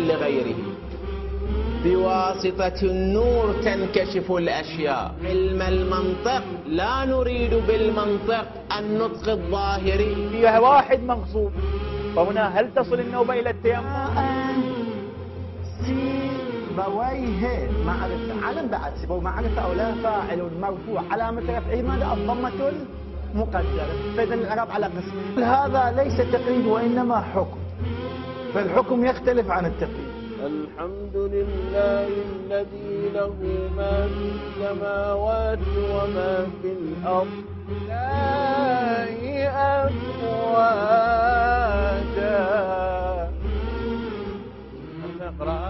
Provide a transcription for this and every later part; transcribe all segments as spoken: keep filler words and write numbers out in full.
لغيره. بواسطة النور تنكشف الأشياء. علم المنطق لا نريد بالمنطق النطق الظاهري. فيها واحد مغصوب، فهنا هل تصل النوبة إلى التيمم؟ سيبويه معرفة، علم بعد سيبويه معرفة أو لا، فاعل مرفوع علامة رفعه ماذا؟ الضمة المقدرة. فإذا الإعراب على قسمين. هذا ليس تقييد وإنما حكم، فالحكم يختلف عن التقييد. الحمد لله الذي له ما في السماوات وما في الأرض لا أفواجا. نقرأ.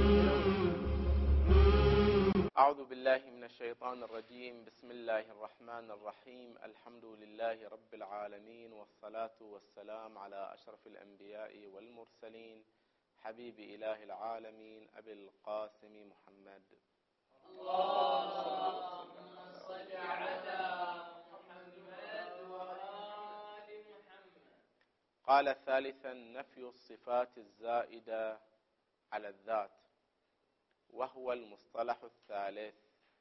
أعوذ بالله من الشيطان الرجيم. بسم الله الرحمن الرحيم. الحمد لله رب العالمين، والصلاة والسلام على أشرف الأنبياء والمرسلين، حبيب إله العالمين أبي القاسم محمد. اللهم صل على محمد وآل محمد. قال ثالثا: نفي الصفات الزائدة على الذات، وهو المصطلح الثالث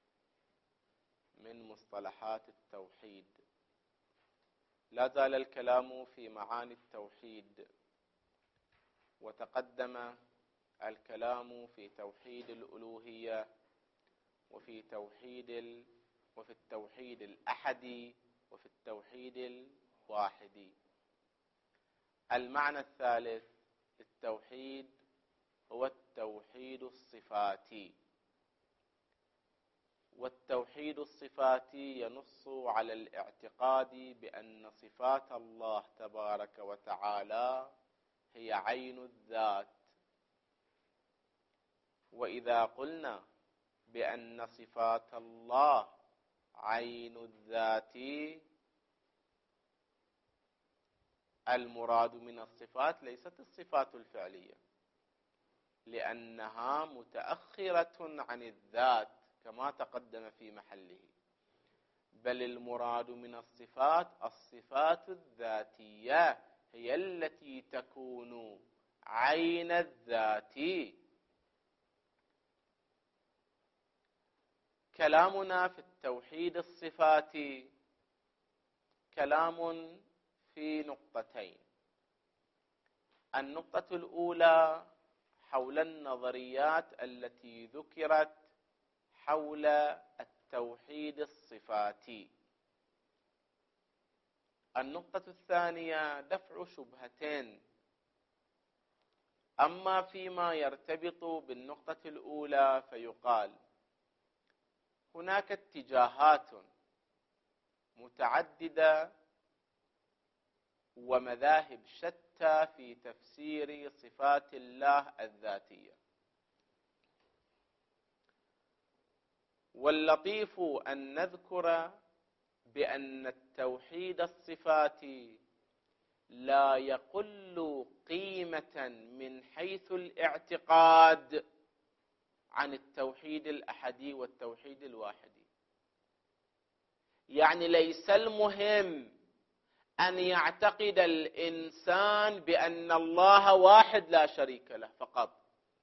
من مصطلحات التوحيد. لا زال الكلام في معاني التوحيد، وتقدم الكلام في توحيد الألوهية وفي توحيد ال... وفي التوحيد الأحدي وفي التوحيد الواحدي. المعنى الثالث للتوحيد هو التوحيد الصفاتي، والتوحيد الصفاتي ينص على الاعتقاد بأن صفات الله تبارك وتعالى هي عين الذات. وإذا قلنا بأن صفات الله عين الذات، المراد من الصفات ليست الصفات الفعلية، لأنها متأخرة عن الذات كما تقدم في محله، بل المراد من الصفات الصفات الذاتية، هي التي تكون عين الذات. كلامنا في التوحيد الصفاتي كلام في نقطتين. النقطة الأولى حول النظريات التي ذكرت حول التوحيد الصفاتي. النقطة الثانية دفع شبهتين. أما فيما يرتبط بالنقطة الأولى فيقال: هناك اتجاهات متعددة ومذاهب شتى في تفسير صفات الله الذاتية، واللطيف أن نذكر بأن التوحيد الصفاتي لا يقل قيمة من حيث الاعتقاد عن التوحيد الأحدي والتوحيد الواحدي. يعني ليس المهم أن يعتقد الإنسان بأن الله واحد لا شريك له فقط،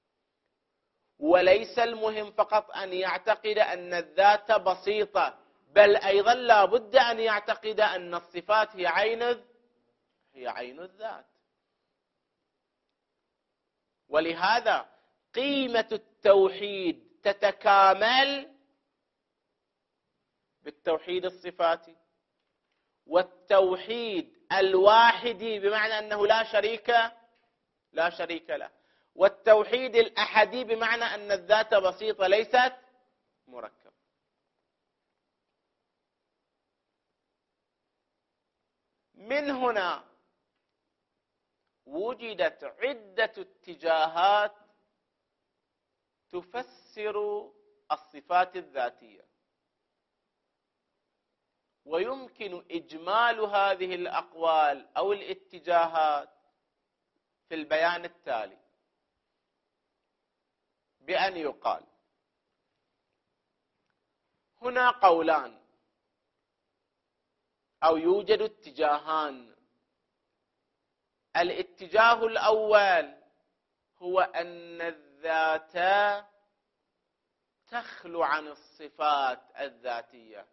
وليس المهم فقط أن يعتقد أن الذات بسيطة، بل أيضا لا بد أن يعتقد أن الصفات هي عين هي عين الذات. ولهذا قيمة التوحيد تتكامل بالتوحيد الصفاتي، والتوحيد الواحدي بمعنى أنه لا شريك لا شريك له، والتوحيد الأحدي بمعنى أن الذات بسيطة ليست مركبة. من هنا وجدت عدة اتجاهات تفسر الصفات الذاتية، ويمكن إجمال هذه الأقوال أو الاتجاهات في البيان التالي، بأن يقال: هنا قولان أو يوجد اتجاهان. الاتجاه الأول هو أن الذات تخلو عن الصفات الذاتية،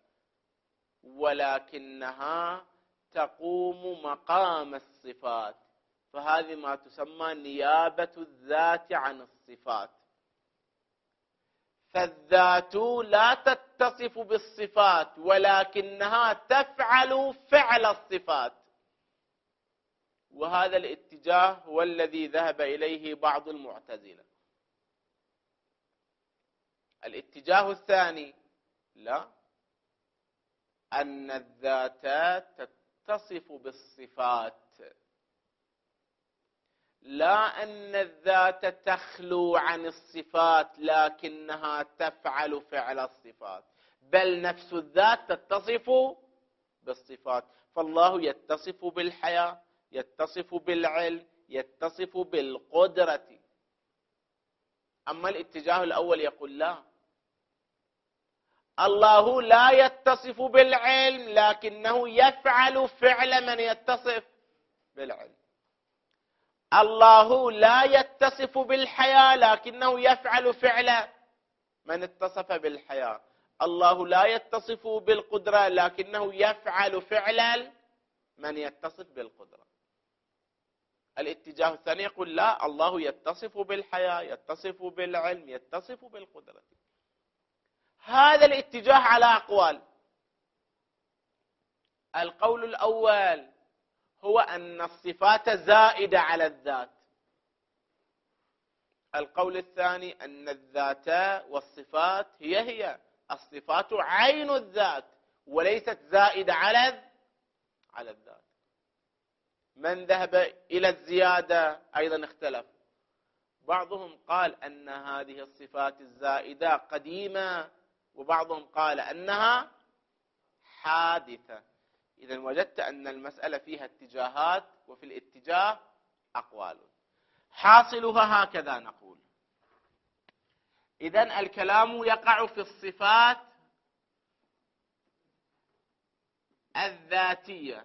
ولكنها تقوم مقام الصفات، فهذه ما تسمى نيابة الذات عن الصفات. فالذات لا تتصف بالصفات، ولكنها تفعل فعل الصفات. وهذا الاتجاه هو الذي ذهب إليه بعض المعتزلة. الاتجاه الثاني لا، أن الذات تتصف بالصفات، لا أن الذات تخلو عن الصفات لكنها تفعل فعل الصفات، بل نفس الذات تتصف بالصفات. فالله يتصف بالحياة، يتصف بالعلم، يتصف بالقدرة. أما الاتجاه الأول يقول لا، الله لا يتصف بالعلم لكنه يفعل فعل من يتصف بالعلم. الله لا يتصف بالحياة لكنه يفعل فعل من اتصف بالحياة. الله لا يتصف بالقدرة لكنه يفعل فعل من يتصف بالقدرة. الاتجاه الثاني يقول لا، الله يتصف بالحياة، يتصف بالعلم، يتصف بالقدرة. هذا الاتجاه على أقوال. القول الأول هو أن الصفات زائدة على الذات. القول الثاني أن الذات والصفات هي هي، الصفات عين الذات وليست زائدة على على الذات. من ذهب إلى الزيادة أيضا اختلف. بعضهم قال أن هذه الصفات الزائدة قديمة، وبعضهم قال أنها حادثة. إذا وجدت أن المسألة فيها اتجاهات، وفي الاتجاه أقوال. حاصلها هكذا نقول: إذن الكلام يقع في الصفات الذاتية.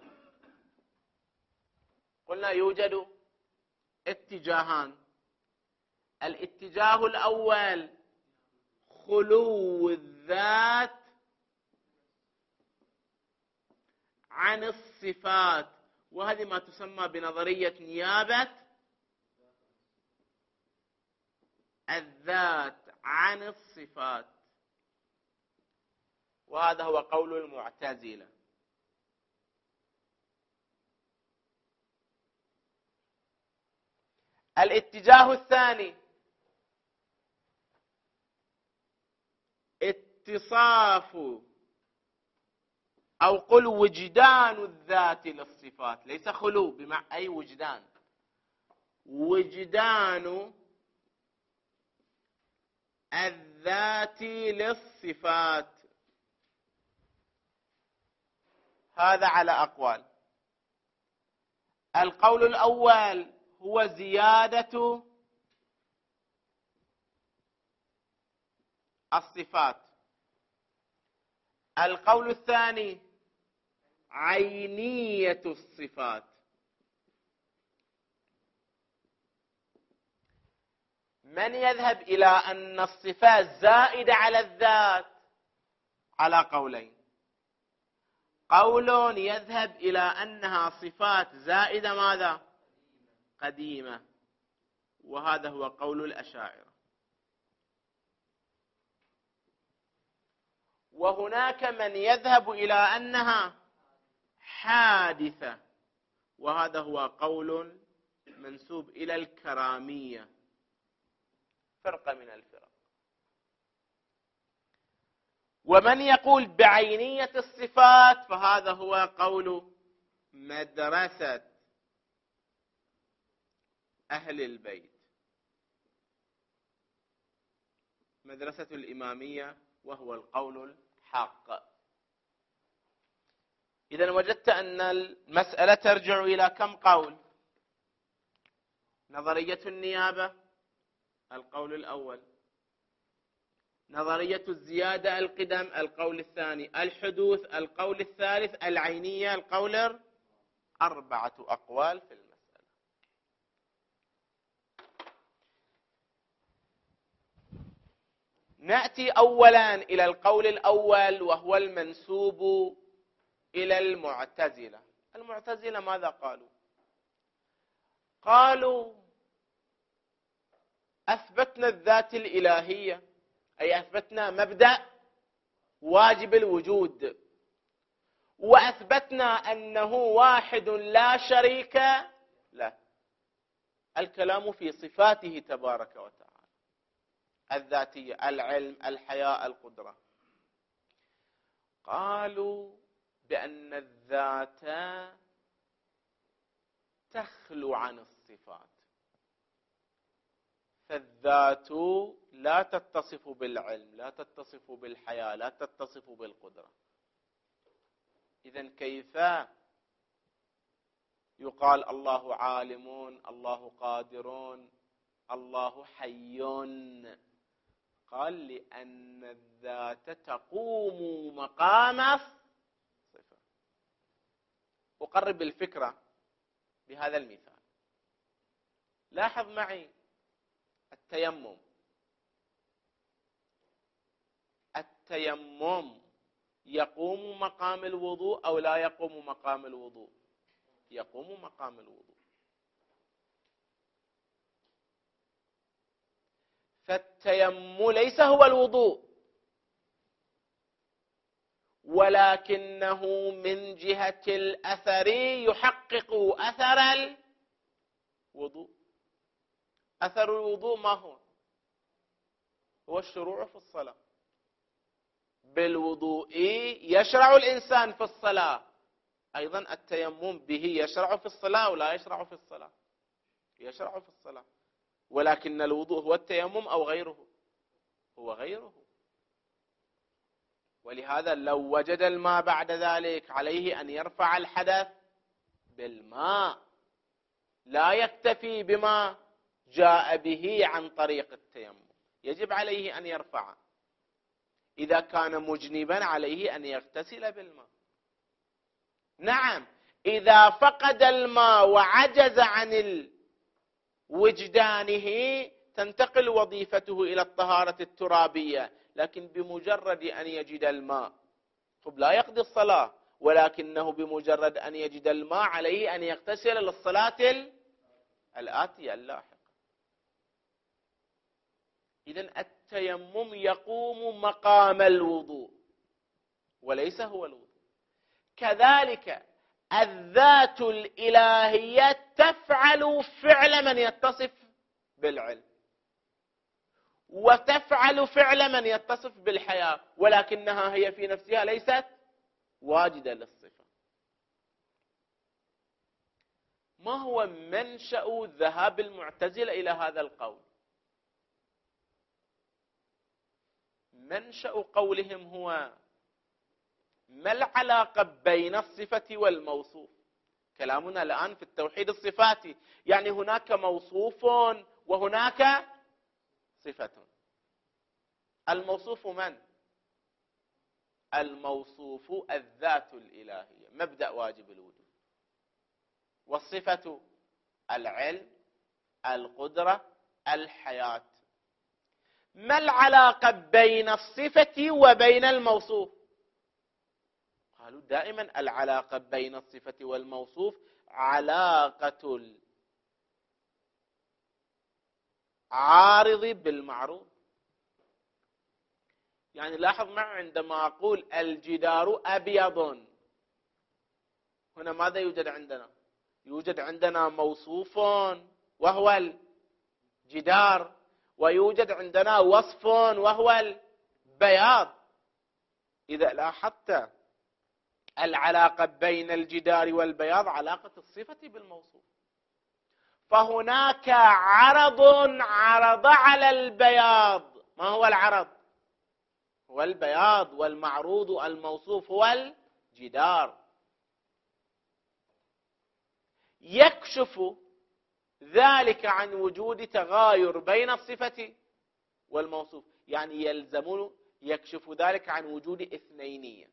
قلنا يوجد اتجاهان. الاتجاه الأول خلو الذات عن الصفات، وهذه ما تسمى بنظرية نيابة الذات عن الصفات، وهذا هو قول المعتزلة. الاتجاه الثاني اتصاف أو قل وجدان الذات للصفات، ليس خلو بمعنى أي وجدان، وجدان الذات للصفات. هذا على أقوال. القول الأول هو زيادة الصفات. القول الثاني عينية الصفات. من يذهب إلى أن الصفات زائدة على الذات؟ على قولين. قول يذهب إلى أنها صفات زائدة ماذا؟ قديمة، وهذا هو قول الأشاعرة. وهناك من يذهب إلى أنها حادثة، وهذا هو قول منسوب إلى الكرامية، فرقة من الفرق. ومن يقول بعينية الصفات فهذا هو قول مدرسة أهل البيت، مدرسة الإمامية، وهو القول الحق. إذن وجدت أن المسألة ترجع إلى كم قول؟ نظرية النيابة القول الأول، نظرية الزيادة القدم القول الثاني، الحدوث القول الثالث، العينية القول. أربعة أقوال في المسألة. نأتي أولا إلى القول الأول وهو المنسوب إلى المعتزلة. المعتزلة ماذا قالوا؟ قالوا أثبتنا الذات الإلهية، أي أثبتنا مبدأ واجب الوجود، وأثبتنا أنه واحد لا شريك له. الكلام في صفاته تبارك وتعالى الذاتية، العلم، الحياة، القدرة. قالوا بأن الذات تخلو عن الصفات، فالذات لا تتصف بالعلم، لا تتصف بالحياة، لا تتصف بالقدرة. إذن كيف يقال الله عالم، الله قادر، الله حي؟ قال لأن الذات تقوم مقام الصفة. أقرب الفكرة بهذا المثال. لاحظ معي التيمم. التيمم يقوم مقام الوضوء أو لا يقوم مقام الوضوء؟ يقوم مقام الوضوء. فالتيمم ليس هو الوضوء، ولكنه من جهة الأثر يحقق أثر الوضوء. أثر الوضوء ما هو؟ هو الشروع في الصلاة. بالوضوء يشرع الإنسان في الصلاة، أيضا التيمم به يشرع في الصلاة ولا يشرع في الصلاة؟ يشرع في الصلاة. ولكن الوضوء هو التيمم أو غيره؟ هو غيره. ولهذا لو وجد الماء بعد ذلك عليه أن يرفع الحدث بالماء، لا يكتفي بما جاء به عن طريق التيمم، يجب عليه أن يرفع. إذا كان مجنبا عليه أن يغتسل بالماء. نعم، إذا فقد الماء وعجز عن وجدانه تنتقل وظيفته إلى الطهارة الترابية، لكن بمجرد أن يجد الماء طب لا يقضي الصلاة، ولكنه بمجرد أن يجد الماء عليه أن يغتسل للصلاة الآتية اللاحقة. إذن التيمم يقوم مقام الوضوء وليس هو الوضوء. كذلك الذات الإلهية تفعل فعل من يتصف بالعلم، وتفعل فعل من يتصف بالحياة، ولكنها هي في نفسها ليست واجدة للصفة. ما هو منشأ ذهاب المعتزلة إلى هذا القول؟ منشأ قولهم هو ما العلاقة بين الصفة والموصوف؟ كلامنا الآن في التوحيد الصفاتي، يعني هناك موصوف وهناك صفة. الموصوف من؟ الموصوف الذات الإلهية، مبدأ واجب الوجود. والصفة العلم، القدرة، الحياة. ما العلاقة بين الصفة وبين الموصوف؟ قالوا دائما العلاقة بين الصفة والموصوف علاقة العارض بالمعروض. يعني لاحظ معي عندما أقول الجدار أبيض، هنا ماذا يوجد عندنا؟ يوجد عندنا موصوف وهو الجدار، ويوجد عندنا وصف وهو البياض. إذا لاحظت العلاقة بين الجدار والبياض علاقة الصفة بالموصوف، فهناك عرض عرض على البياض. ما هو العرض؟ هو البياض، والمعروض الموصوف هو الجدار. يكشف ذلك عن وجود تغاير بين الصفة والموصوف، يعني يلزم يكشف ذلك عن وجود اثنينية.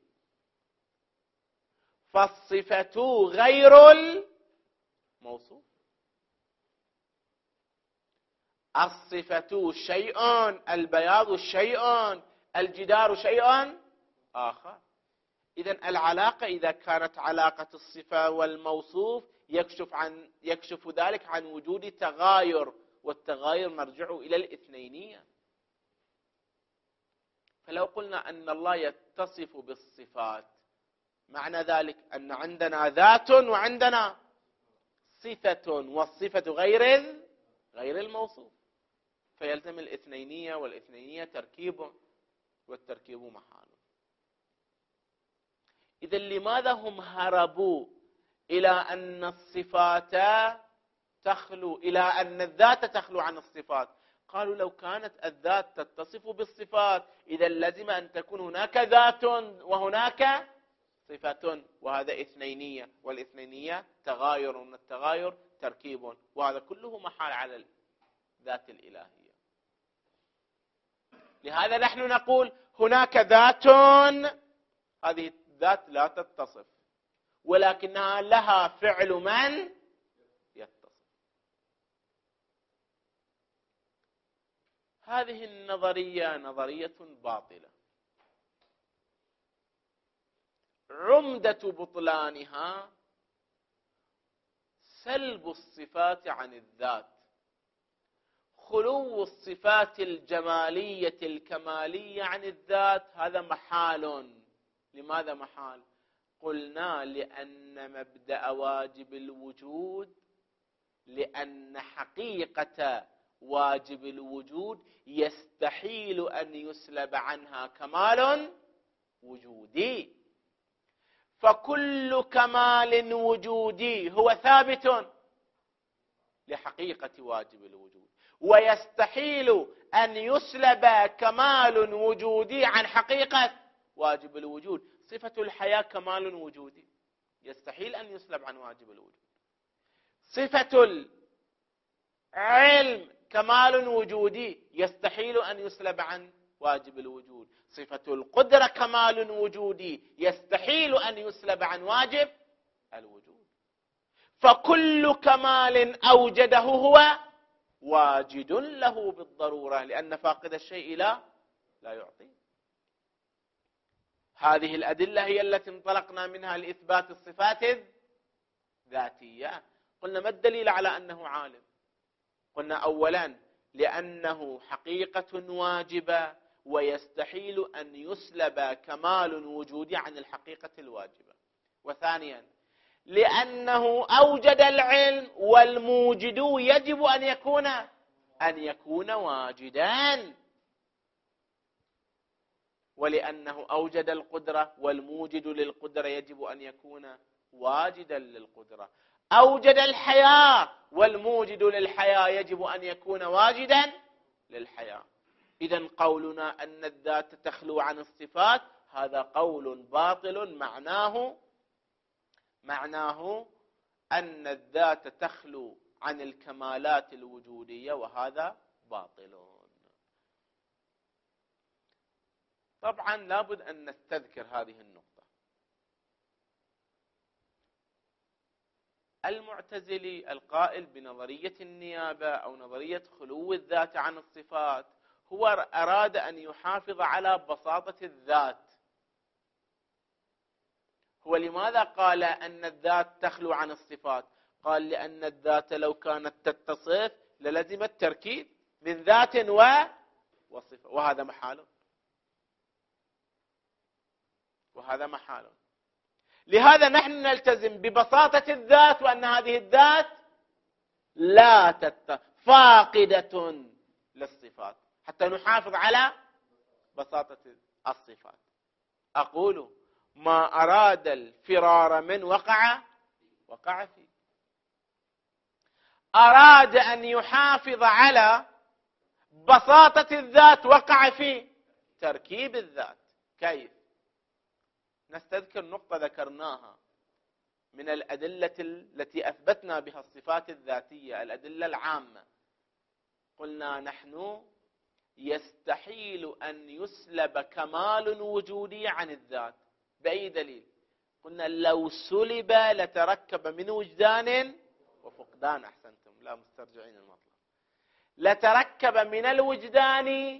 فالصفة غير الموصوف. الصفة شيء، البياض شيء، الجدار شيء آخر. إذن العلاقة إذا كانت علاقة الصفة والموصوف يكشف عن يكشف ذلك عن وجود تغاير، والتغاير مرجعه إلى الاثنينية. فلو قلنا أن الله يتصف بالصفات، معنى ذلك أن عندنا ذات وعندنا صفة، والصفة غير غير الموصوف، فيلزم الاثنينية، والاثنينية تركيب، والتركيب محال. إذا لماذا هم هربوا إلى أن الصفات تخلو، إلى أن الذات تخلو عن الصفات؟ قالوا لو كانت الذات تتصف بالصفات إذا لازم أن تكون هناك ذات وهناك صفة، وهذا اثنينية، والاثنينية تغاير، والتغاير تركيب، وهذا كله محال على الذات الإلهية. لهذا نحن نقول هناك ذات، هذه الذات لا تتصف، ولكنها لها فعل من يتصف. هذه النظرية نظرية باطلة، عمدة بطلانها سلب الصفات عن الذات، خلو الصفات الجمالية الكمالية عن الذات، هذا محال. لماذا محال؟ قلنا لأن مبدأ واجب الوجود، لأن حقيقة واجب الوجود يستحيل أن يسلب عنها كمال وجودي، فكل كمال وجودي هو ثابت لحقيقة واجب الوجود، ويستحيل أن يسلب كمال وجودي عن حقيقة واجب الوجود. صفة الحياة كمال وجودي يستحيل أن يسلب عن واجب الوجود، صفة العلم كمال وجودي يستحيل أن يسلب عن واجب الوجود، صفة القدرة كمال وجودي يستحيل أن يسلب عن واجب الوجود، فكل كمال أوجده هو واجد له بالضرورة، لأن فاقد الشيء لا لا يعطي. هذه الأدلة هي التي انطلقنا منها لإثبات الصفات الذاتية. قلنا ما الدليل على أنه عالم؟ قلنا أولا لأنه حقيقة واجبة ويستحيل أن يسلب كمال وجودي عن الحقيقة الواجبة، وثانيا لأنه أوجد العلم، والموجد يجب أن يكون أن يكون واجدا، ولأنه أوجد القدرة، والموجد للقدرة يجب أن يكون واجدا للقدرة، أوجد الحياة، والموجد للحياة يجب أن يكون واجدا للحياة. إذن قولنا أن الذات تخلو عن الصفات هذا قول باطل، معناه معناه أن الذات تخلو عن الكمالات الوجودية، وهذا باطل. طبعا لابد أن نستذكر هذه النقطة. المعتزلي القائل بنظرية النيابة أو نظرية خلو الذات عن الصفات هو أراد أن يحافظ على بساطة الذات. هو لماذا قال أن الذات تخلو عن الصفات؟ قال لأن الذات لو كانت تتصف للزم التركيب من ذات وصفة، وهذا محال، وهذا محال. لهذا نحن نلتزم ببساطة الذات، وأن هذه الذات لا تت فاقدة للصفات، حتى نحافظ على بساطة الصفات. أقول ما أراد الفرار من وقع وقع فيه، أراد أن يحافظ على بساطة الذات، وقع في تركيب الذات. كيف؟ نستذكر نقطة ذكرناها من الأدلة التي أثبتنا بها الصفات الذاتية، الأدلة العامة. قلنا نحن يستحيل أن يسلب كمال وجودي عن الذات. بأي دليل؟ قلنا لو سلب لتركب من وجدان وفقدان. أحسنتم، لا مسترجعين المطلب. لتركب من الوجدان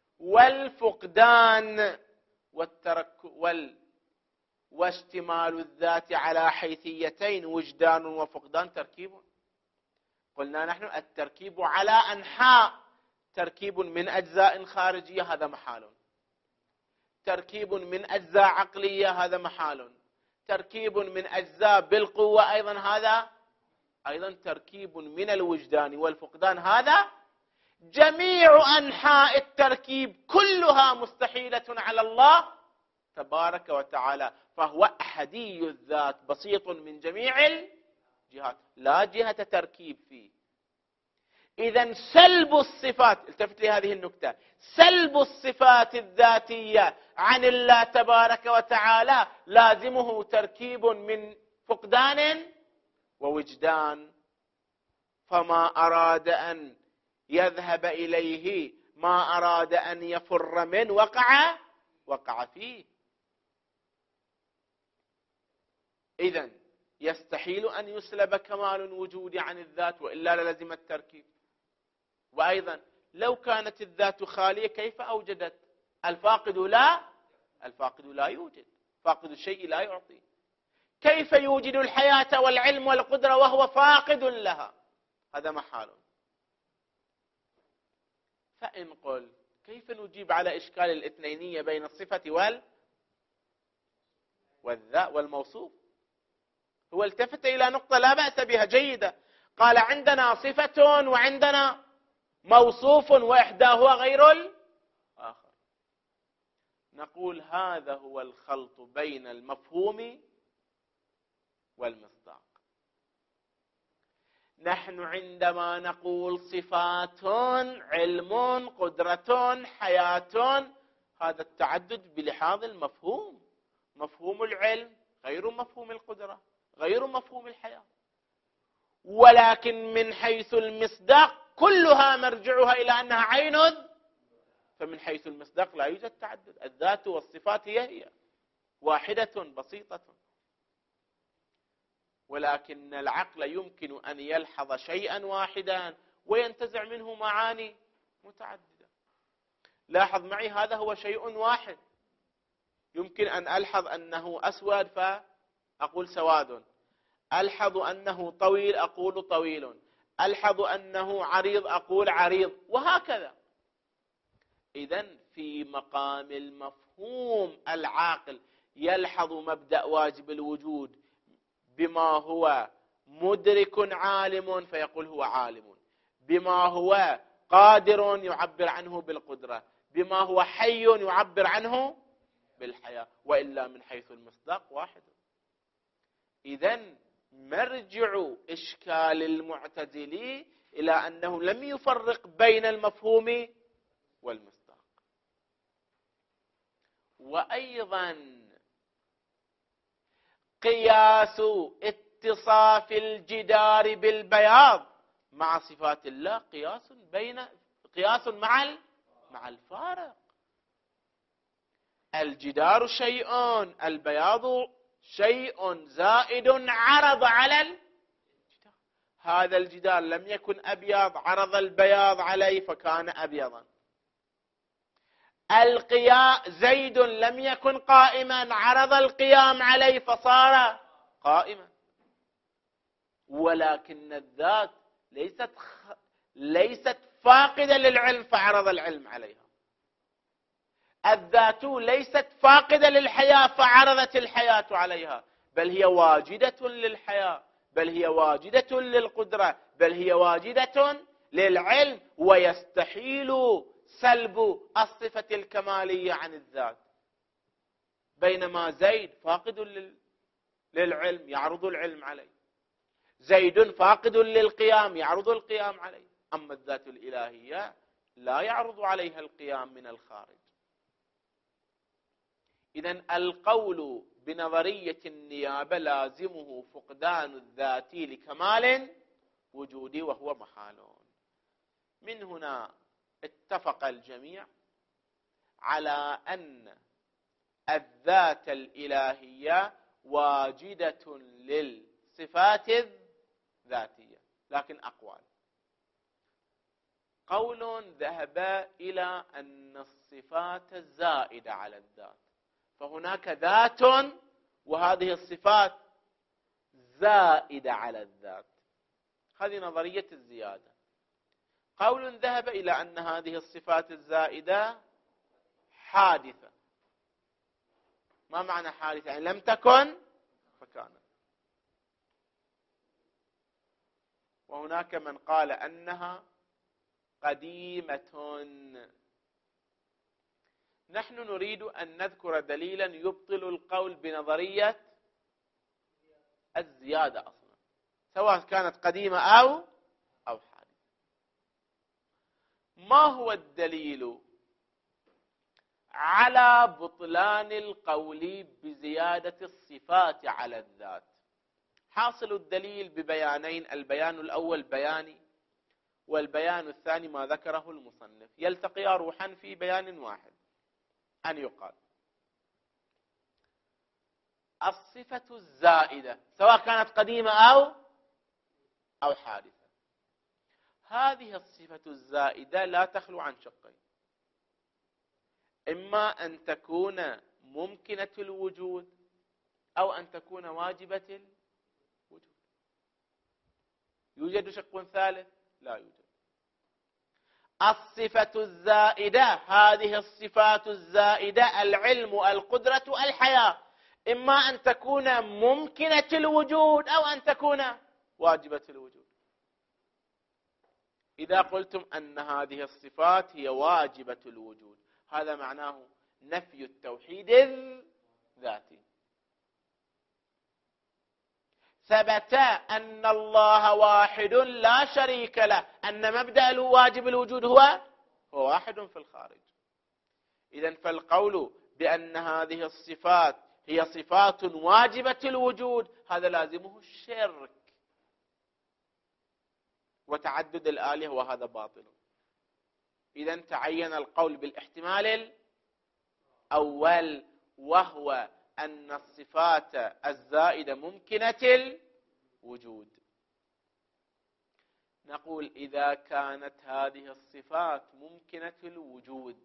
والفقدان والترك وال واشتمال الذات على حيثيتين وجدان وفقدان تركيب. قلنا نحن التركيب على أنحاء، تركيب من أجزاء خارجية هذا محال، تركيب من أجزاء عقلية هذا محال، تركيب من أجزاء بالقوة أيضا هذا، أيضا تركيب من الوجدان والفقدان هذا. جميع أنحاء التركيب كلها مستحيلة على الله تبارك وتعالى، فهو أحدي الذات بسيط من جميع الجهات، لا جهة تركيب فيه. إذن سلب الصفات، التفت لهذه النكتة، سلب الصفات الذاتية عن الله تبارك وتعالى لازمه تركيب من فقدان ووجدان. فما أراد أن يذهب إليه، ما أراد أن يفر من، وقع وقع فيه. إذن يستحيل أن يسلب كمال الوجود عن الذات وإلا للزم التركيب. وأيضا لو كانت الذات خالية كيف أوجدت؟ الفاقد لا الفاقد لا يوجد، فاقد الشيء لا يعطي. كيف يوجد الحياة والعلم والقدرة وهو فاقد لها؟ هذا محال. فإن قل كيف نجيب على إشكال الاثنينية بين الصفة وال والذات والموصوف؟ هو التفت إلى نقطة لا بأس بها جيدة، قال عندنا صفة وعندنا موصوف وإحداهما غير الآخر. نقول هذا هو الخلط بين المفهوم والمصداق. نحن عندما نقول صفات، علم، قدرة، حياة، هذا التعدد بلحاظ المفهوم. مفهوم العلم غير مفهوم القدرة غير مفهوم الحياة، ولكن من حيث المصداق كلها مرجعها إلى أنها عين، فمن حيث المصداق لا يوجد تعدد، الذات والصفات هي هي واحدة بسيطة. ولكن العقل يمكن أن يلحظ شيئا واحدا وينتزع منه معاني متعددة. لاحظ معي، هذا هو شيء واحد. يمكن أن ألحظ أنه أسود فأقول سواد، ألحظ أنه طويل أقول طويل، ألحظ أنه عريض أقول عريض، وهكذا. إذن في مقام المفهوم العاقل يلحظ مبدأ واجب الوجود بما هو مدرك عالم فيقول هو عالم، بما هو قادر يعبر عنه بالقدرة، بما هو حي يعبر عنه بالحياة، وإلا من حيث المصداق واحد. إذن مرجع إشكال المعتزلي إلى أنه لم يفرق بين المفهوم والمصداق. وأيضا قياس اتصاف الجدار بالبياض مع صفات الله قياس بين قياس مع مع الفارق. الجدار شيء، البياض شيء زائد عرض على الجدار. هذا الجدار لم يكن أبيض، عرض البياض عليه فكان أبيضا. القيام زيد لم يكن قائما، عرض القيام عليه فصار قائما. ولكن الذات ليست خ... ليست فاقدة للعلم فعرض العلم عليها. الذات ليست فاقدة للحياة فعرضت الحياة عليها، بل هي واجدة للحياة، بل هي واجدة للقدرة، بل هي واجدة للعلم. ويستحيل سلب الصفة الكمالية عن الذات، بينما زيد فاقد للعلم يعرض العلم عليه، زيد فاقد للقيام يعرض القيام عليه. أما الذات الإلهية لا يعرض عليها القيام من الخارج. إذن القول بنظرية النيابة لازمه فقدان الذات لكمال وجودي وهو محال. من هنا اتفق الجميع على أن الذات الإلهية واجدة للصفات الذاتية، لكن أقوال. قول ذهب إلى أن الصفات زائدة على الذات، فهناك ذات وهذه الصفات زائدة على الذات، هذه نظرية الزيادة. قول ذهب إلى أن هذه الصفات الزائدة حادثة. ما معنى حادثة؟ يعني لم تكن فكانت. وهناك من قال أنها قديمة. نحن نريد أن نذكر دليلا يبطل القول بنظرية الزيادة أصلا، سواء كانت قديمة أو أو حادثة. ما هو الدليل على بطلان القول بزيادة الصفات على الذات؟ حاصل الدليل ببيانين، البيان الأول بياني، والبيان الثاني ما ذكره المصنف، يلتقيا روحا في بيان واحد. أن يقال الصفة الزائدة سواء كانت قديمة أو أو حادثة، هذه الصفة الزائدة لا تخلو عن شقين: إما أن تكون ممكنة الوجود أو أن تكون واجبة الوجود. يوجد شق ثالث؟ لا يوجد. الصفة الزائدة، هذه الصفات الزائدة، العلم، القدرة، الحياة، إما أن تكون ممكنة الوجود أو أن تكون واجبة الوجود. إذا قلتم أن هذه الصفات هي واجبة الوجود، هذا معناه نفي التوحيد الذاتي. ثبت أن الله واحد لا شريك له، أن مبدأ الواجب الوجود هو هو واحد في الخارج. إذن فالقول بأن هذه الصفات هي صفات واجبة الوجود هذا لازمه الشرك وتعدد الآلهة، وهذا باطل. إذن تعين القول بالاحتمال الأول، وهو أن الصفات الزائدة ممكنة الوجود. نقول إذا كانت هذه الصفات ممكنة الوجود،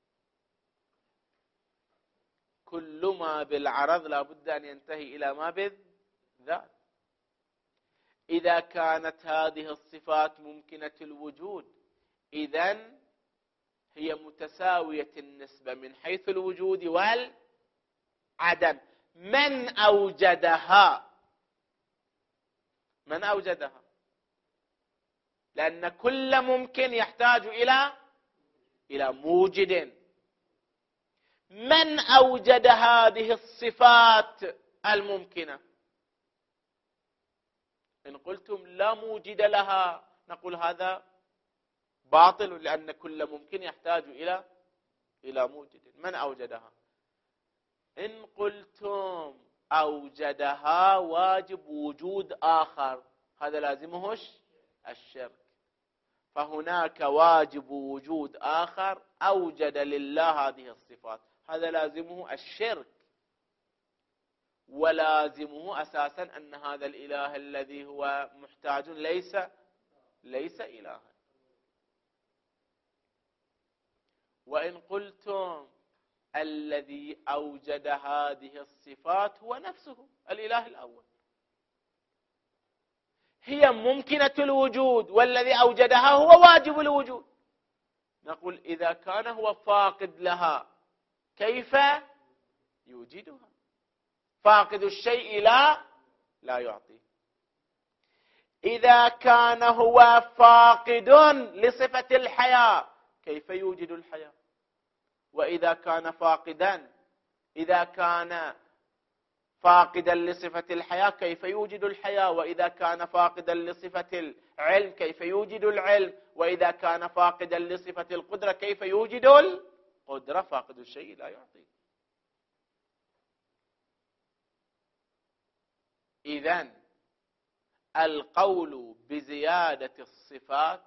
كل ما بالعرض لا بد أن ينتهي إلى ما بالذات. إذا كانت هذه الصفات ممكنة الوجود، إذن هي متساوية النسبة من حيث الوجود والعدم. من أوجدها؟ من أوجدها؟ لأن كل ممكن يحتاج إلى إلى موجد. من أوجد هذه الصفات الممكنة؟ إن قلتم لا موجد لها نقول هذا باطل، لأن كل ممكن يحتاج إلى إلى موجد. من أوجدها؟ إن قلتم أوجدها واجب وجود آخر، هذا لازمه الشرك. فهناك واجب وجود آخر أوجد لله هذه الصفات، هذا لازمه الشرك، ولازمه أساسا أن هذا الإله الذي هو محتاج ليس ليس إلها. وإن قلتم الذي أوجد هذه الصفات هو نفسه الإله الأول، هي ممكنة الوجود والذي أوجدها هو واجب الوجود، نقول إذا كان هو فاقد لها كيف يوجدها؟ فاقد الشيء لا لا يعطي. إذا كان هو فاقد لصفة الحياة كيف يوجد الحياة؟ وإذا كان فاقدا إذا كان فاقدا لصفة الحياة كيف يوجد الحياة؟ وإذا كان فاقدا لصفة العلم كيف يوجد العلم؟ وإذا كان فاقدا لصفة القدرة كيف يوجد القدرة؟ فاقد الشيء لا يعطي. إذن القول بزيادة الصفات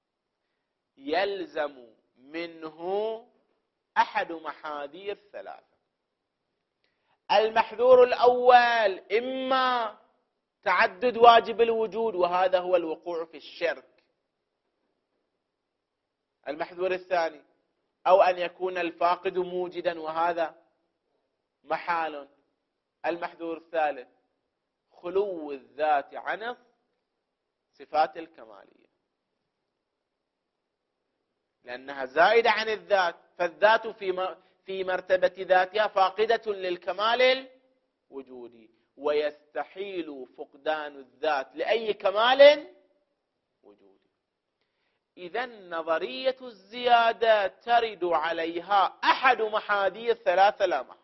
يلزم منه أحد محاذير ثلاثة. المحذور الأول إما تعدد واجب الوجود، وهذا هو الوقوع في الشرك، المحذور الثاني، أو أن يكون الفاقد موجدا وهذا محال. المحذور الثالث خلو الذات عن الصفات الكمالية، لأنها زائدة عن الذات، فالذات في في مرتبة ذاتها فاقدة للكمال الوجودي، ويستحيل فقدان الذات لأي كمال وجودي. إذن نظرية الزيادة ترد عليها أحد محاذير ثلاثة لا محالة،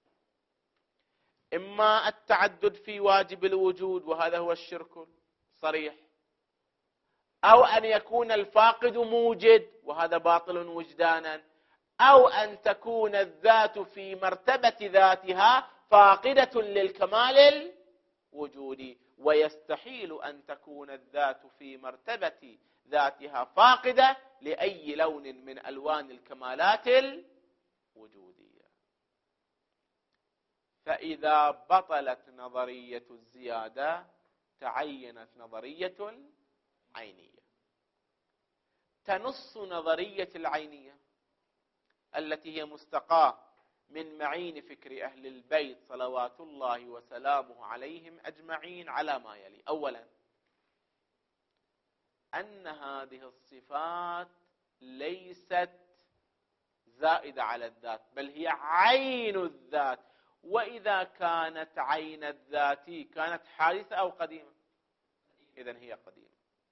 إما التعدد في واجب الوجود وهذا هو الشرك الصريح، أو أن يكون الفاقد موجد وهذا باطل وجدانا، أو أن تكون الذات في مرتبة ذاتها فاقدة للكمال الوجودي، ويستحيل أن تكون الذات في مرتبة ذاتها فاقدة لأي لون من ألوان الكمالات الوجودية. فإذا بطلت نظرية الزيادة تعينت نظرية العينية، تنص نظرية العينية التي هي مستقاة من معين فكر أهل البيت صلوات الله وسلامه عليهم أجمعين على ما يلي. أولا، أن هذه الصفات ليست زائدة على الذات، بل هي عين الذات، وإذا كانت عين الذات كانت حادثة أو قديمة؟ إذن هي قديمة.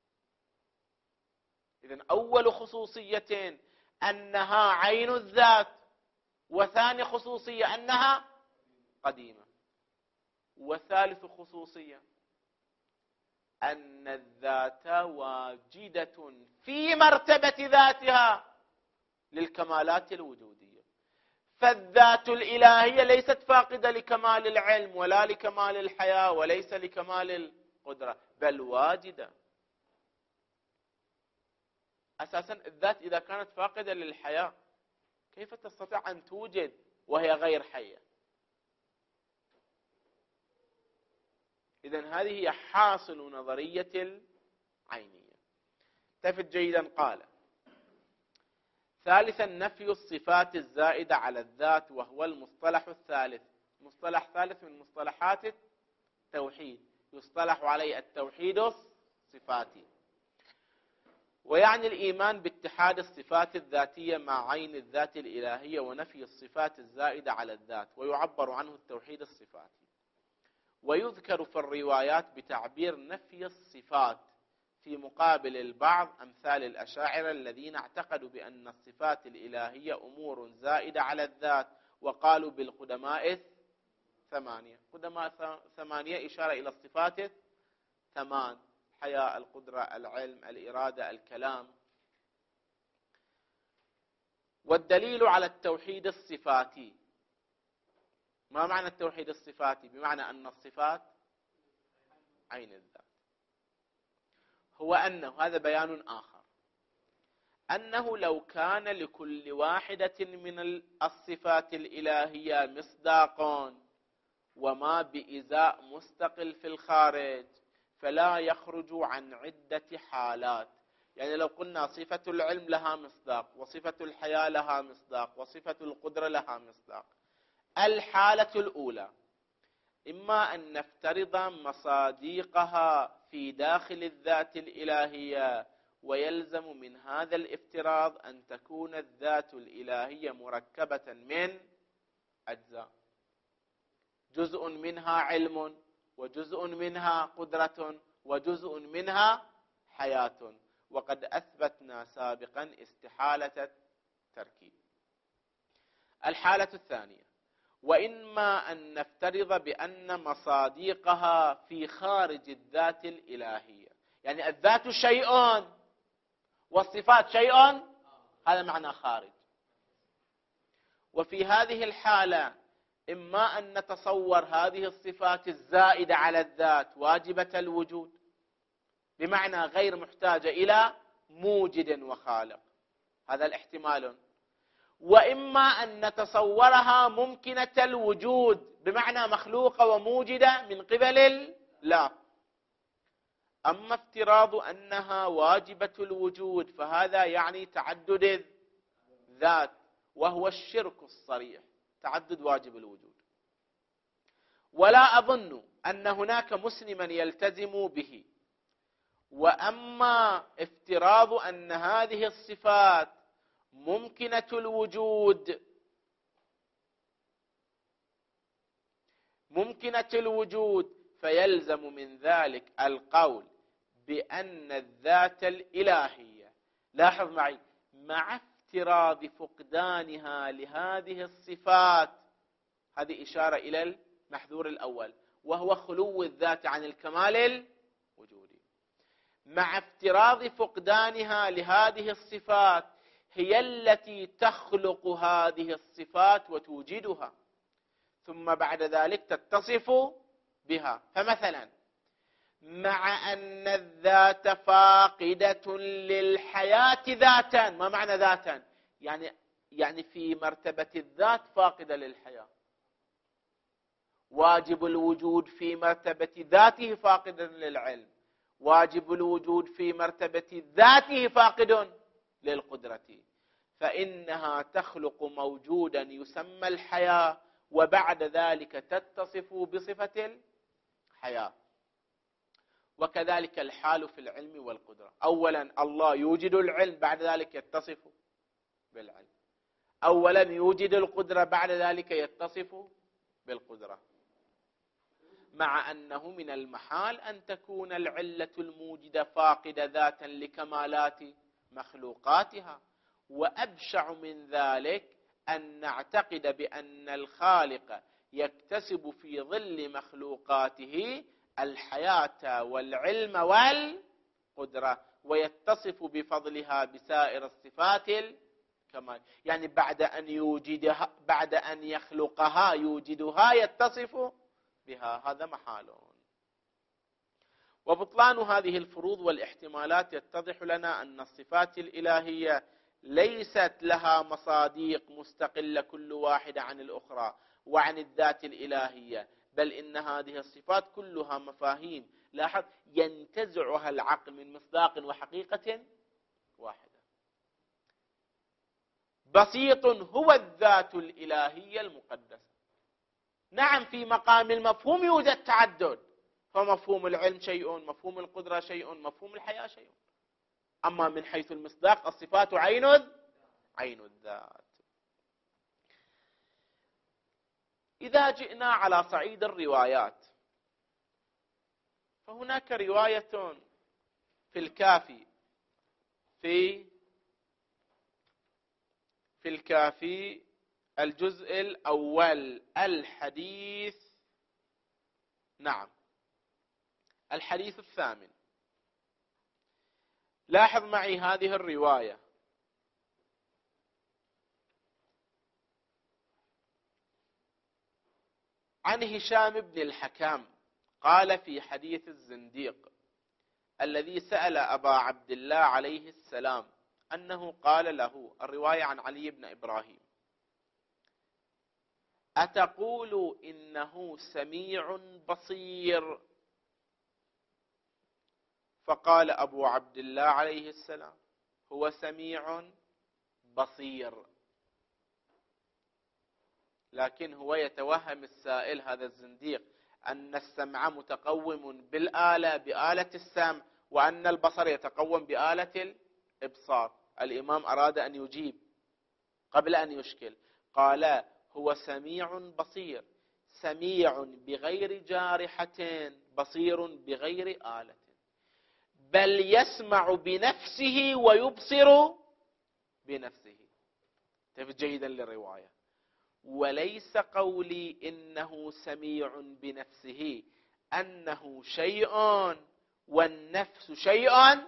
إذن أول خصوصيتين أنها عين الذات، وثاني خصوصية أنها قديمة، وثالث خصوصية أن الذات واجدة في مرتبة ذاتها للكمالات الوجودية، فالذات الإلهية ليست فاقدة لكمال العلم ولا لكمال الحياة وليس لكمال القدرة، بل واجدة. أساسا الذات إذا كانت فاقدة للحياة كيف تستطيع أن توجد وهي غير حية؟ إذن هذه هي حاصل نظرية العينية. التفت جيدا. قال: ثالثا، نفي الصفات الزائدة على الذات، وهو المصطلح الثالث، مصطلح ثالث من مصطلحات التوحيد، يصطلح عليه التوحيد الصفاتي، ويعني الإيمان باتحاد الصفات الذاتية مع عين الذات الإلهية ونفي الصفات الزائدة على الذات، ويعبر عنه التوحيد الصفاتي. ويذكر في الروايات بتعبير نفي الصفات في مقابل البعض أمثال الأشاعرة الذين اعتقدوا بأن الصفات الإلهية أمور زائدة على الذات، وقالوا بالقدماء ثمانية. قدماء ثمانية إشارة إلى الصفات ثمان: الحياة، القدرة، العلم، الإرادة، الكلام. والدليل على التوحيد الصفاتي، ما معنى التوحيد الصفاتي؟ بمعنى أن الصفات عين الذات، هو أنه، هذا بيان آخر، أنه لو كان لكل واحدة من الصفات الإلهية مصداق وما بإزاء مستقل في الخارج فلا يخرج عن عدة حالات. يعني لو قلنا صفة العلم لها مصداق، وصفة الحياة لها مصداق، وصفة القدرة لها مصداق، الحالة الأولى إما أن نفترض مصاديقها في داخل الذات الإلهية، ويلزم من هذا الافتراض أن تكون الذات الإلهية مركبة من أجزاء، جزء منها علم، وجزء منها قدرة، وجزء منها حياة، وقد أثبتنا سابقا استحالة التركيب. الحالة الثانية، وإما أن نفترض بأن مصاديقها في خارج الذات الإلهية، يعني الذات شيء والصفات شيء، هذا معنى خارج. وفي هذه الحالة إما أن نتصور هذه الصفات الزائدة على الذات واجبة الوجود، بمعنى غير محتاجة إلى موجد وخالق، هذا الاحتمال، وإما أن نتصورها ممكنة الوجود، بمعنى مخلوقة وموجدة من قبل الله. أما افتراض أنها واجبة الوجود فهذا يعني تعدد الذات، وهو الشرك الصريح، تعدد واجب الوجود. ولا أظن أن هناك مسلما يلتزم به. وأما افتراض أن هذه الصفات ممكنة الوجود ممكنة الوجود فيلزم من ذلك القول بأن الذات الإلهية، لاحظ معي، مع افتراض فقدانها لهذه الصفات، هذه إشارة إلى المحذور الأول وهو خلو الذات عن الكمال الوجودي. مع افتراض فقدانها لهذه الصفات هي التي تخلق هذه الصفات وتوجدها، ثم بعد ذلك تتصف بها. فمثلا مع أن الذات فاقدة للحياة ذاتا، ما معنى ذاتا؟ يعني يعني في مرتبة الذات فاقدة للحياة. واجب الوجود في مرتبة ذاته فاقد للعلم، واجب الوجود في مرتبة ذاته فاقد للقدرة، فإنها تخلق موجودا يسمى الحياة وبعد ذلك تتصف بصفة الحياة. وكذلك الحال في العلم والقدرة. أولا الله يوجد العلم بعد ذلك يتصف بالعلم، أولا يوجد القدرة بعد ذلك يتصف بالقدرة، مع أنه من المحال أن تكون العلة الموجدة فاقدة ذاتا لكمالات مخلوقاتها. وأبشع من ذلك أن نعتقد بأن الخالق يكتسب في ظل مخلوقاته الحياة والعلم والقدرة ويتصف بفضلها بسائر الصفات الكمال، يعني بعد أن يوجدها، بعد أن يخلقها يوجدها يتصف بها، هذا محال. وبطلان هذه الفروض والاحتمالات يتضح لنا أن الصفات الإلهية ليست لها مصاديق مستقلة كل واحدة عن الأخرى وعن الذات الإلهية، بل إن هذه الصفات كلها مفاهيم، لاحظ، ينتزعها العقل من مصداق وحقيقة واحدة. بسيط هو الذات الإلهية المقدسة. نعم في مقام المفهوم يوجد تعدد، فمفهوم العلم شيء، مفهوم القدرة شيء، مفهوم الحياة شيء، أما من حيث المصداق الصفات عين عين الذات. إذا جئنا على صعيد الروايات فهناك رواية في الكافي في في الكافي الجزء الأول الحديث نعم الحديث الثامن. لاحظ معي هذه الرواية: عن هشام بن الحكام قال في حديث الزنديق الذي سأل أبا عبد الله عليه السلام أنه قال له، الرواية عن علي بن إبراهيم: أتقول إنه سميع بصير؟ فقال أبو عبد الله عليه السلام: هو سميع بصير. لكن هو يتوهم السائل هذا الزنديق أن السمع متقوم بالآلة بآلة السمع، وأن البصر يتقوم بآلة الإبصار. الإمام أراد أن يجيب قبل أن يشكل، قال: هو سميع بصير، سميع بغير جارحة، بصير بغير آلة، بل يسمع بنفسه ويبصر بنفسه. تفت جيدا للرواية: وليس قولي إنه سميع بنفسه أنه شيء والنفس شيء،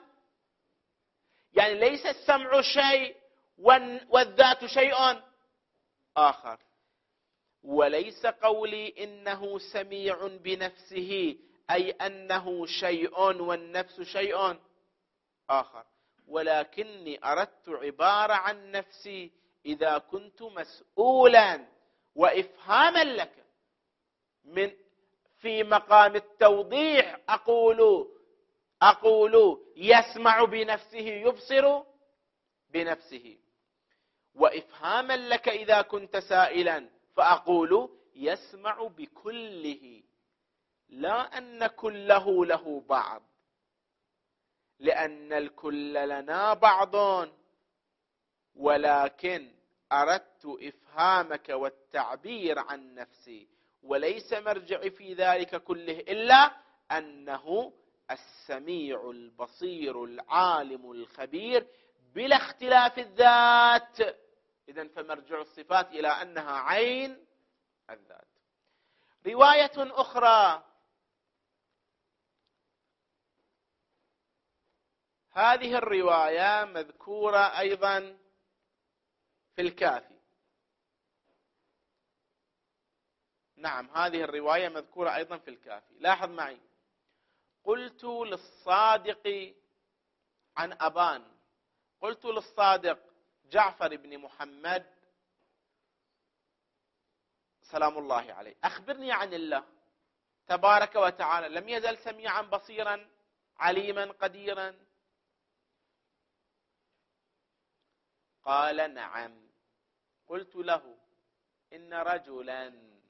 يعني ليس السمع شيء والذات شيء آخر. وليس قولي إنه سميع بنفسه أي أنه شيء والنفس شيء آخر، ولكني أردت عبارة عن نفسي إذا كنت مسؤولا وإفهاما لك من في مقام التوضيح، أقول أقول يسمع بنفسه يبصر بنفسه. وإفهاما لك إذا كنت سائلا فأقول يسمع بكله، لا أن كله له بعض، لأن الكل لنا بعض، ولكن أردت إفهامك والتعبير عن نفسي، وليس مرجعي في ذلك كله إلا أنه السميع البصير العالم الخبير بلا اختلاف الذات. إذن فمرجع الصفات إلى أنها عين الذات. رواية أخرى، هذه الرواية مذكورة أيضا في الكافي. نعم، هذه الرواية مذكورة أيضا في الكافي. لاحظ معي، قلت للصادق عن أبان، قلت للصادق جعفر بن محمد سلام الله عليه، أخبرني عن الله تبارك وتعالى، لم يزل سميعا بصيرا عليما قديرا؟ قال نعم. قلت له إن رجلا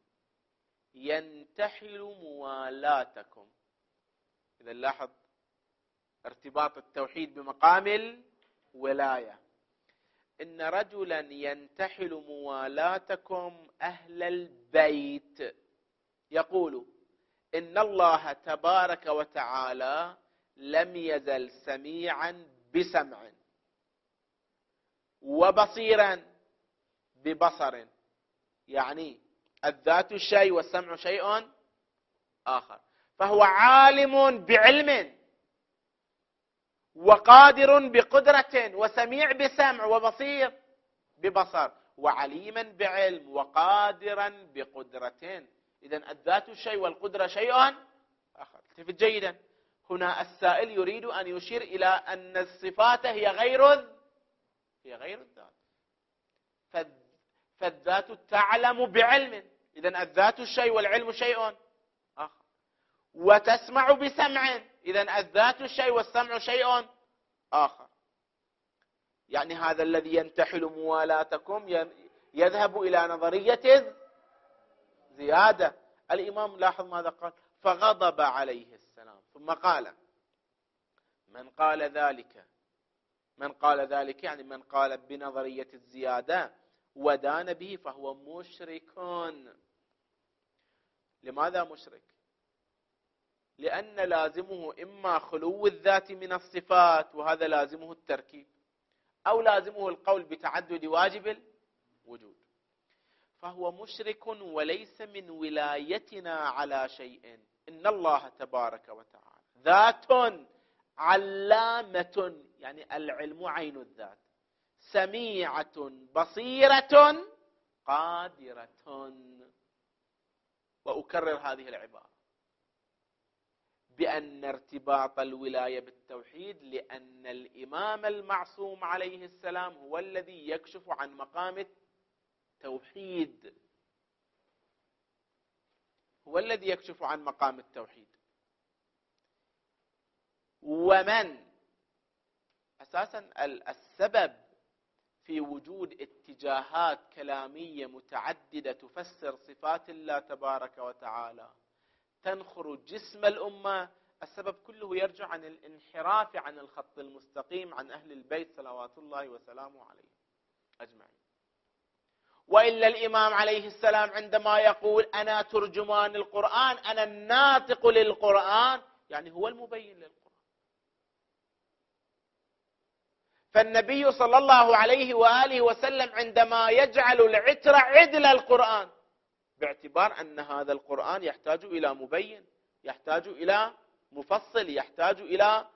ينتحل موالاتكم. إذا لاحظ ارتباط التوحيد بمقام الولاية. إن رجلا ينتحل موالاتكم أهل البيت، يقول إن الله تبارك وتعالى لم يزل سميعا بسمع، وبصيرا ببصر، يعني الذات شيء والسمع شيء آخر، فهو عالم بعلم، وقادر بقدرة، وسميع بسمع، وبصير ببصر، وعليما بعلم، وقادرا بقدرة. إذن الذات شيء والقدرة شيء آخر. التفت جيدا، هنا السائل يريد أن يشير إلى أن الصفات هي غير هي غير الذات، فالذات تعلم بعلم، إذن الذات الشيء والعلم شيء آخر، وتسمع بسمع، إذن الذات الشيء والسمع شيء آخر. يعني هذا الذي ينتحل موالاتكم يذهب إلى نظرية زيادة. الإمام لاحظ ماذا قال؟ فغضب عليه السلام، ثم قال من قال ذلك من قال ذلك يعني من قال بنظرية الزيادة ودان به فهو مشرك. لماذا مشرك؟ لأن لازمه إما خلو الذات من الصفات، وهذا لازمه التركيب، أو لازمه القول بتعدد واجب الوجود، فهو مشرك وليس من ولايتنا على شيء. إن الله تبارك وتعالى ذات علامة، يعني العلم عين الذات، سميعة بصيرة قادرة. وأكرر هذه العبارة بأن ارتباط الولاية بالتوحيد، لأن الإمام المعصوم عليه السلام هو الذي يكشف عن مقام التوحيد، هو الذي يكشف عن مقام التوحيد. ومن أساسا السبب في وجود اتجاهات كلامية متعددة تفسر صفات الله تبارك وتعالى تنخر جسم الأمة، السبب كله يرجع عن الانحراف عن الخط المستقيم عن أهل البيت صلوات الله وسلامه عليه أجمعين. وإلا الإمام عليه السلام عندما يقول أنا ترجمان القرآن، أنا الناطق للقرآن، يعني هو المبين للقرآن. فالنبي صلى الله عليه وآله وسلم عندما يجعل العتر عدل القرآن، باعتبار أن هذا القرآن يحتاج إلى مبين، يحتاج إلى مفصل، يحتاج إلى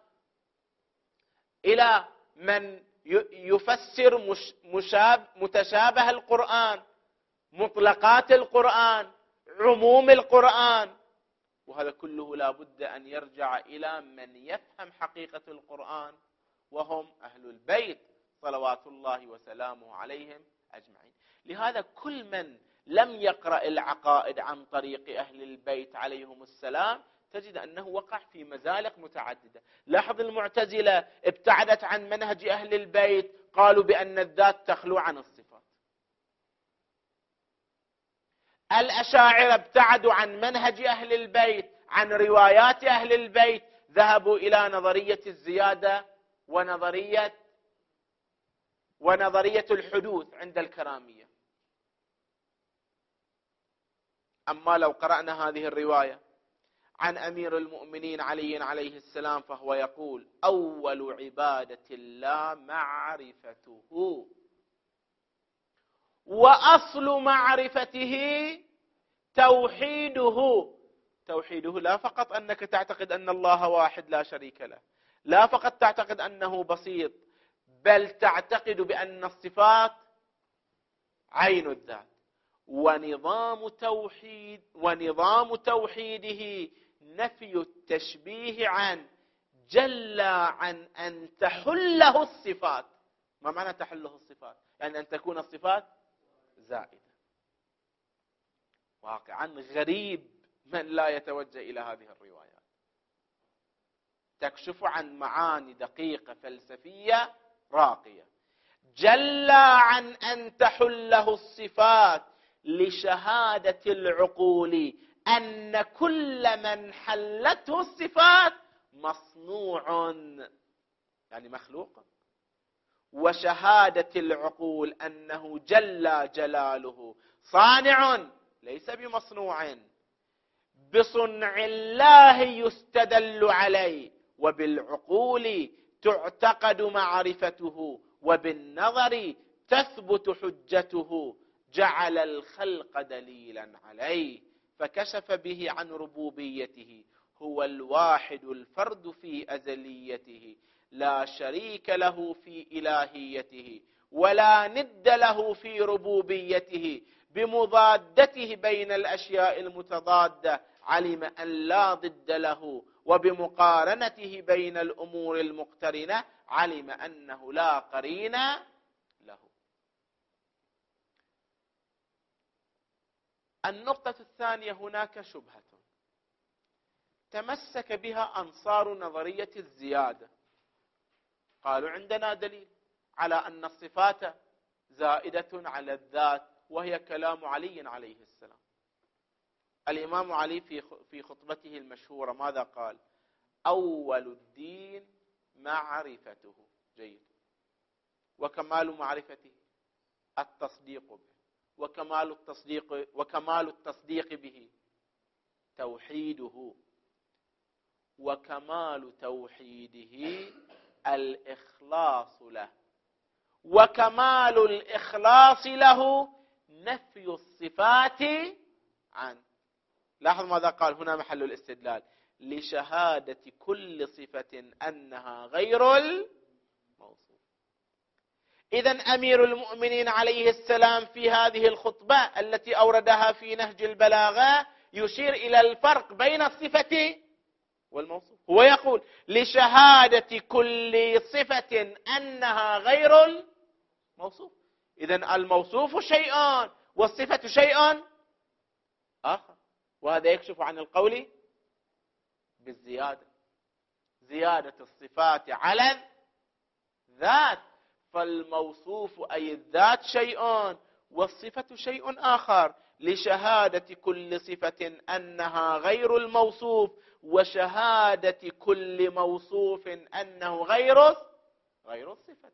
إلى من يفسر مش مشاب متشابه القرآن، مطلقات القرآن، عموم القرآن، وهذا كله لا بد أن يرجع إلى من يفهم حقيقة القرآن، وهم أهل البيت صلوات الله وسلامه عليهم أجمعين. لهذا كل من لم يقرأ العقائد عن طريق أهل البيت عليهم السلام تجد أنه وقع في مزالق متعددة. لاحظ المعتزلة ابتعدت عن منهج أهل البيت، قالوا بأن الذات تخلو عن الصفات. الأشاعرة ابتعدوا عن منهج أهل البيت، عن روايات أهل البيت، ذهبوا إلى نظرية الزيادة ونظرية ونظرية الحدوث عند الكرامية. أما لو قرأنا هذه الرواية عن أمير المؤمنين علي عليه السلام، فهو يقول: أول عبادة الله معرفته، وأصل معرفته توحيده. توحيده لا فقط أنك تعتقد أن الله واحد لا شريك له، لا فقط تعتقد أنه بسيط، بل تعتقد بأن الصفات عين الذات. ونظام توحيد ونظام توحيده نفي التشبيه عن جل عن أن تحله الصفات. ما معنى تحله الصفات؟ يعني أن تكون الصفات زائدة. واقعا غريب من لا يتوجه إلى هذه الروايات، تكشف عن معاني دقيقة فلسفية راقية. جل عن أن تحله الصفات لشهادة العقول أن كل من حلته الصفات مصنوع، يعني مخلوق، وشهادة العقول أنه جل جلاله صانع ليس بمصنوع. بصنع الله يستدل عليه، وبالعقول تعتقد معرفته، وبالنظر تثبت حجته. جعل الخلق دليلا عليه، فكشف به عن ربوبيته. هو الواحد الفرد في أزليته، لا شريك له في إلهيته، ولا ند له في ربوبيته. بمضادته بين الأشياء المتضادة علم أن لا ضد له، وبمقارنته بين الأمور المقترنة علم أنه لا قرين له. النقطة الثانية: هناك شبهة تمسك بها أنصار نظرية الزيادة. قالوا: عندنا دليل على أن الصفات زائدة على الذات، وهي كلام علي عليه السلام. الإمام علي في خطبته المشهورة ماذا قال؟ أول الدين معرفته. جيد. وكمال معرفته التصديق به، وكمال التصديق وكمال التصديق به توحيده، وكمال توحيده الإخلاص له، وكمال الإخلاص له نفي الصفات عنه. لاحظ ماذا قال هنا محل الاستدلال: لشهادة كل صفة أنها غير الموصوف. إذن أمير المؤمنين عليه السلام في هذه الخطبة التي أوردها في نهج البلاغة يشير إلى الفرق بين الصفة والموصوف. هو يقول: لشهادة كل صفة أنها غير الموصوف. إذن الموصوف شيء والصفة شيء آخر، وهذا يكشف عن القول بالزيادة، زيادة الصفات على الذات. فالموصوف أي الذات شيء والصفة شيء آخر. لشهادة كل صفة أنها غير الموصوف، وشهادة كل موصوف أنه غير غير الصفة.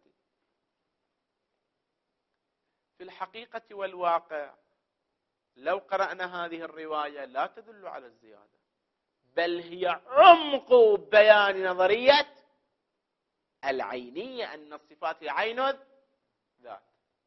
في الحقيقة والواقع لو قرأنا هذه الرواية لا تدل على الزيادة، بل هي عمق بيان نظرية العينية، أن الصفات عين ذات.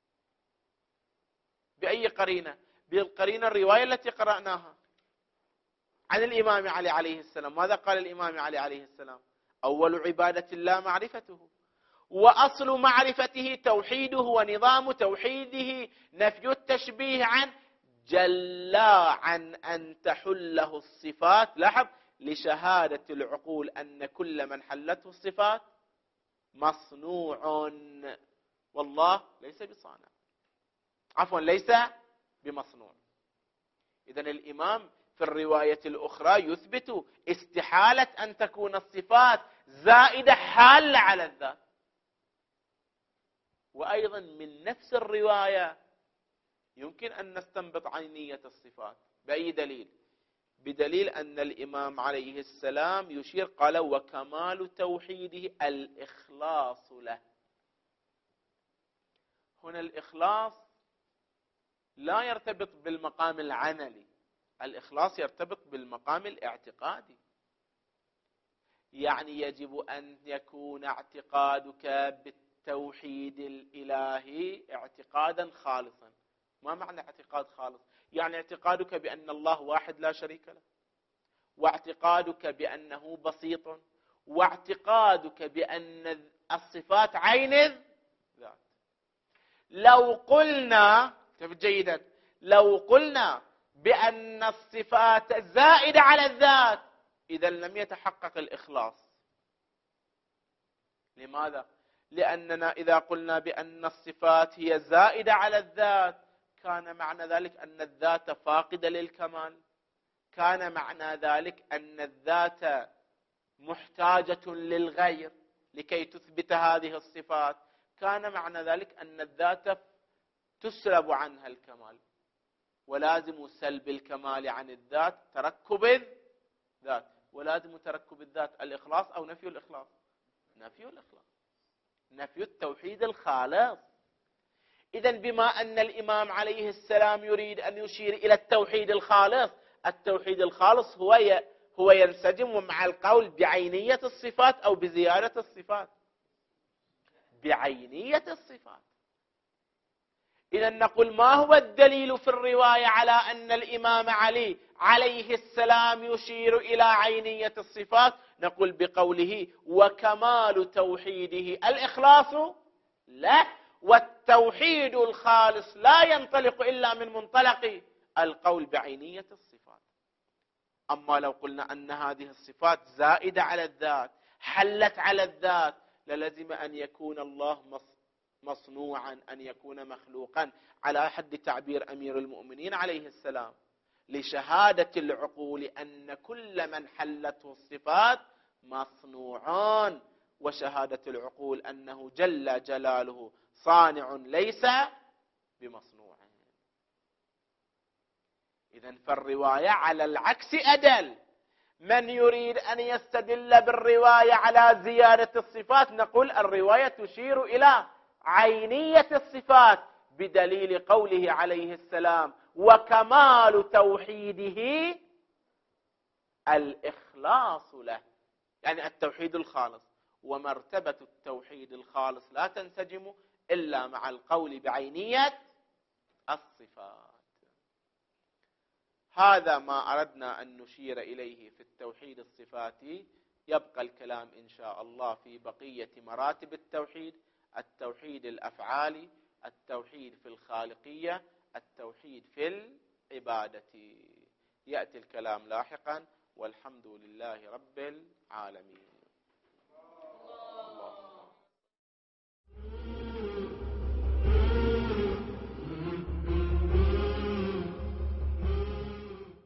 بأي قرينة؟ بالقرينة الرواية التي قرأناها عن الإمام علي عليه السلام. ماذا قال الإمام علي عليه السلام؟ أول عبادة الله معرفته، وأصل معرفته توحيده، ونظام توحيده نفي التشبيه عن جل عن أن تحله الصفات. لاحظ: لشهادة العقول أن كل من حلته الصفات مصنوع، والله ليس بصانع، عفوا ليس بمصنوع. إذن الإمام في الرواية الأخرى يثبت استحالة أن تكون الصفات زائدة حالة على الذات. وأيضا من نفس الرواية يمكن أن نستنبط عينية الصفات. بأي دليل؟ بدليل أن الإمام عليه السلام يشير قال وكمال توحيده الإخلاص له. هنا الإخلاص لا يرتبط بالمقام العملي، الإخلاص يرتبط بالمقام الاعتقادي. يعني يجب أن يكون اعتقادك بالتوحيد الإلهي اعتقادا خالصا. ما معنى اعتقاد خالص؟ يعني اعتقادك بأن الله واحد لا شريك له، واعتقادك بأنه بسيط، واعتقادك بأن الصفات عين الذات. لو قلنا جيدا لو قلنا بأن الصفات زائدة على الذات إذا لم يتحقق الإخلاص. لماذا؟ لأننا إذا قلنا بأن الصفات هي زائدة على الذات كان معنى ذلك أن الذات فاقدة للكمال، كان معنى ذلك أن الذات محتاجة للغير لكي تثبت هذه الصفات، كان معنى ذلك أن الذات تسلب عنها الكمال. ولازم سلب الكمال عن الذات تركب الذات، ولازم تركب الذات الإخلاص أو نفي الإخلاص؟ نفي الإخلاص، نفي التوحيد الخالص. إذن بما أن الإمام عليه السلام يريد أن يشير إلى التوحيد الخالص، التوحيد الخالص هو ي... هو ينسجم مع القول بعينية الصفات أو بزيادة الصفات؟ بعينية الصفات. إذن نقول ما هو الدليل في الرواية على أن الإمام علي عليه السلام يشير إلى عينية الصفات؟ نقول بقوله وكمال توحيده الإخلاص له، والتوحيد الخالص لا ينطلق إلا من منطلق القول بعينية الصفات. أما لو قلنا أن هذه الصفات زائدة على الذات حلت على الذات للزم أن يكون الله مصنوعا، أن يكون مخلوقا، على حد تعبير أمير المؤمنين عليه السلام لشهادة العقول أن كل من حلته الصفات مصنوعان، وشهادة العقول أنه جل جلاله صانع ليس بمصنوع. إذن فالرواية على العكس أدل. من يريد أن يستدل بالرواية على زيادة الصفات نقول الرواية تشير إلى عينية الصفات بدليل قوله عليه السلام وكمال توحيده الإخلاص له، يعني التوحيد الخالص. ومرتبة التوحيد الخالص لا تنسجم إلا مع القول بعينية الصفات. هذا ما أردنا أن نشير إليه في التوحيد الصفاتي. يبقى الكلام إن شاء الله في بقية مراتب التوحيد: التوحيد الأفعالي، التوحيد في الخالقية، التوحيد في العبادة. يأتي الكلام لاحقا، والحمد لله رب العالمين.